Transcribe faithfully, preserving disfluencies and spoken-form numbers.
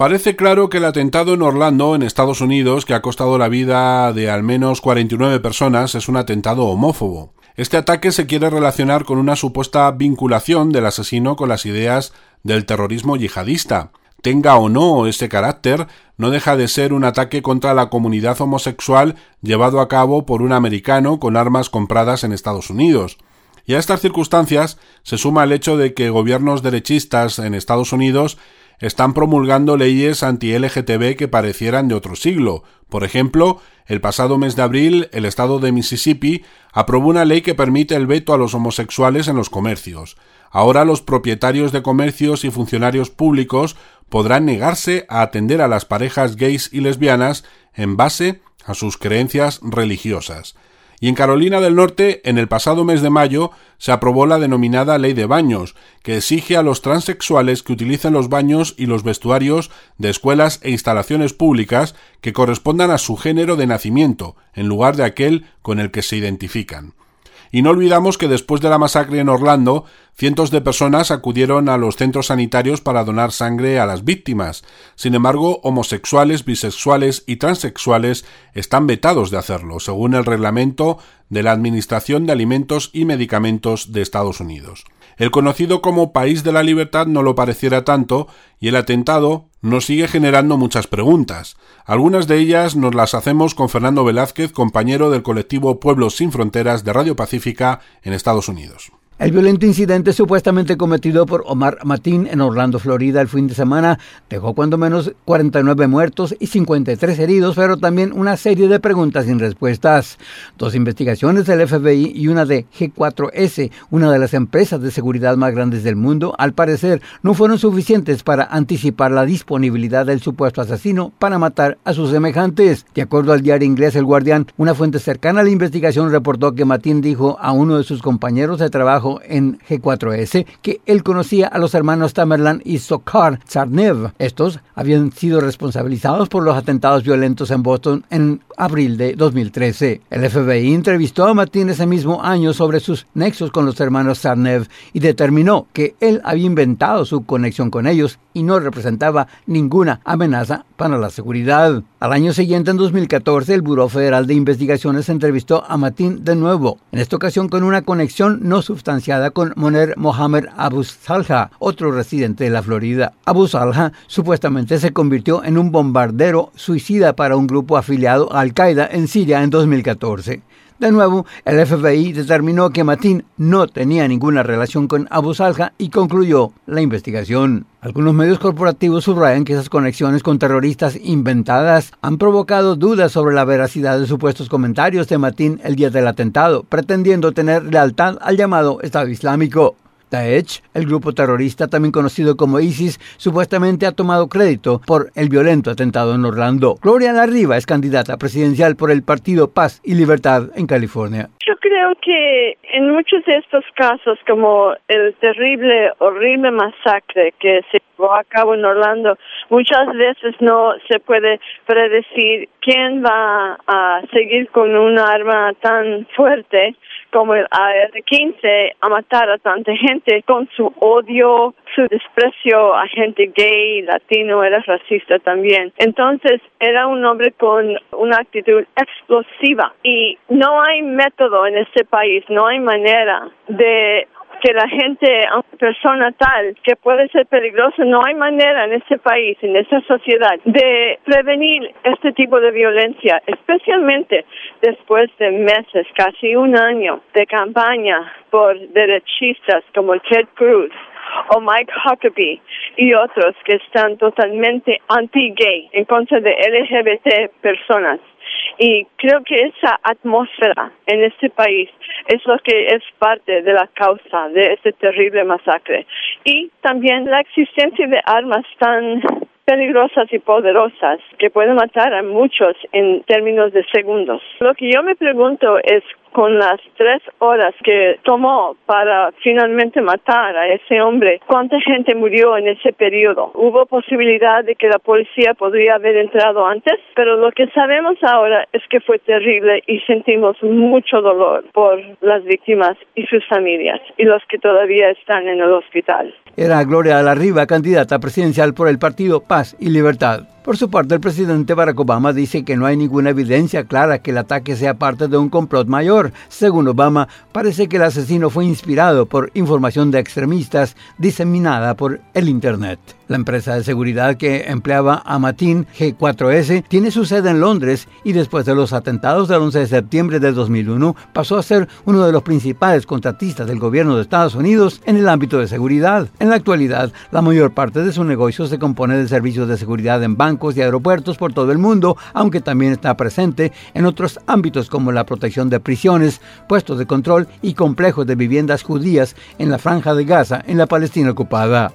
Parece claro que el atentado en Orlando, en Estados Unidos, que ha costado la vida de al menos cuarenta y nueve personas, es un atentado homófobo. Este ataque se quiere relacionar con una supuesta vinculación del asesino con las ideas del terrorismo yihadista. Tenga o no ese carácter, no deja de ser un ataque contra la comunidad homosexual llevado a cabo por un americano con armas compradas en Estados Unidos. Y a estas circunstancias se suma el hecho de que gobiernos derechistas en Estados Unidos están promulgando leyes anti-L G T B que parecieran de otro siglo. Por ejemplo, el pasado mes de abril, el estado de Mississippi aprobó una ley que permite el veto a los homosexuales en los comercios. Ahora los propietarios de comercios y funcionarios públicos podrán negarse a atender a las parejas gays y lesbianas en base a sus creencias religiosas. Y en Carolina del Norte, en el pasado mes de mayo, se aprobó la denominada Ley de Baños, que exige a los transexuales que utilicen los baños y los vestuarios de escuelas e instalaciones públicas que correspondan a su género de nacimiento, en lugar de aquel con el que se identifican. Y no olvidamos que después de la masacre en Orlando, cientos de personas acudieron a los centros sanitarios para donar sangre a las víctimas. Sin embargo, homosexuales, bisexuales y transexuales están vetados de hacerlo, según el reglamento de la Administración de Alimentos y Medicamentos de Estados Unidos. El conocido como País de la Libertad no lo pareciera tanto, y el atentado nos sigue generando muchas preguntas. Algunas de ellas nos las hacemos con Fernando Velázquez, compañero del colectivo Pueblos Sin Fronteras de Radio Pacífica en Estados Unidos. El violento incidente supuestamente cometido por Omar Mateen en Orlando, Florida, el fin de semana dejó cuando menos cuarenta y nueve muertos y cincuenta y tres heridos, pero también una serie de preguntas sin respuestas. Dos investigaciones del F B I y una de G cuatro S, una de las empresas de seguridad más grandes del mundo, al parecer no fueron suficientes para anticipar la disponibilidad del supuesto asesino para matar a sus semejantes. De acuerdo al diario inglés El Guardián, una fuente cercana a la investigación reportó que Mateen dijo a uno de sus compañeros de trabajo en G cuatro S que él conocía a los hermanos Tamerlan y Dzhokhar Tsarnaev. Estos habían sido responsabilizados por los atentados violentos en Boston en abril de dos mil trece. El F B I entrevistó a Mateen ese mismo año sobre sus nexos con los hermanos Tsarnaev y determinó que él había inventado su conexión con ellos y no representaba ninguna amenaza para la seguridad. Al año siguiente, en dos mil catorce, el Buró Federal de Investigaciones entrevistó a Mateen de nuevo, en esta ocasión con una conexión no sustanciada con Moner Mohammed Abu Salha, otro residente de la Florida. Abu Salha supuestamente se convirtió en un bombardero suicida para un grupo afiliado a Al-Qaeda en Siria en dos mil catorce. De nuevo, el F B I determinó que Mateen no tenía ninguna relación con Abu Salha y concluyó la investigación. Algunos medios corporativos subrayan que esas conexiones con terroristas inventadas han provocado dudas sobre la veracidad de supuestos comentarios de Mateen el día del atentado, pretendiendo tener lealtad al llamado Estado Islámico. Daesh, el grupo terrorista también conocido como ISIS, supuestamente ha tomado crédito por el violento atentado en Orlando. Gloria Larriva es candidata presidencial por el Partido Paz y Libertad en California. Yo creo que en muchos de estos casos, como el terrible, horrible masacre que se llevó a cabo en Orlando, muchas veces no se puede predecir quién va a seguir con un arma tan fuerte como el A R quince a matar a tanta gente con su odio, su desprecio a gente gay, latino, era racista también. Entonces era un hombre con una actitud explosiva y no hay método en este país, no hay manera de que la gente, a una persona tal que puede ser peligrosa, no hay manera en este país, en esta sociedad, de prevenir este tipo de violencia, especialmente después de meses, casi un año de campaña por derechistas como Ted Cruz o Mike Huckabee y otros que están totalmente anti-gay, en contra de L G B T personas. Y creo que esa atmósfera en este país es lo que es parte de la causa de este terrible masacre. Y también la existencia de armas tan peligrosas y poderosas que pueden matar a muchos en términos de segundos. Lo que yo me pregunto es con las tres horas que tomó para finalmente matar a ese hombre, ¿cuánta gente murió en ese periodo? Hubo posibilidad de que la policía podría haber entrado antes, pero lo que sabemos ahora es que fue terrible y sentimos mucho dolor por las víctimas y sus familias y los que todavía están en el hospital. Era Gloria Alarriba, candidata presidencial por el partido Paz y Libertad. Por su parte, el presidente Barack Obama dice que no hay ninguna evidencia clara que el ataque sea parte de un complot mayor. Según Obama, parece que el asesino fue inspirado por información de extremistas diseminada por el Internet. La empresa de seguridad que empleaba a Mateen, G cuatro S, tiene su sede en Londres y después de los atentados del once de septiembre de dos mil uno pasó a ser uno de los principales contratistas del gobierno de Estados Unidos en el ámbito de seguridad. En la actualidad, la mayor parte de su negocio se compone de servicios de seguridad en bancos y aeropuertos por todo el mundo, aunque también está presente en otros ámbitos como la protección de prisiones, puestos de control y complejos de viviendas judías en la Franja de Gaza, en la Palestina ocupada.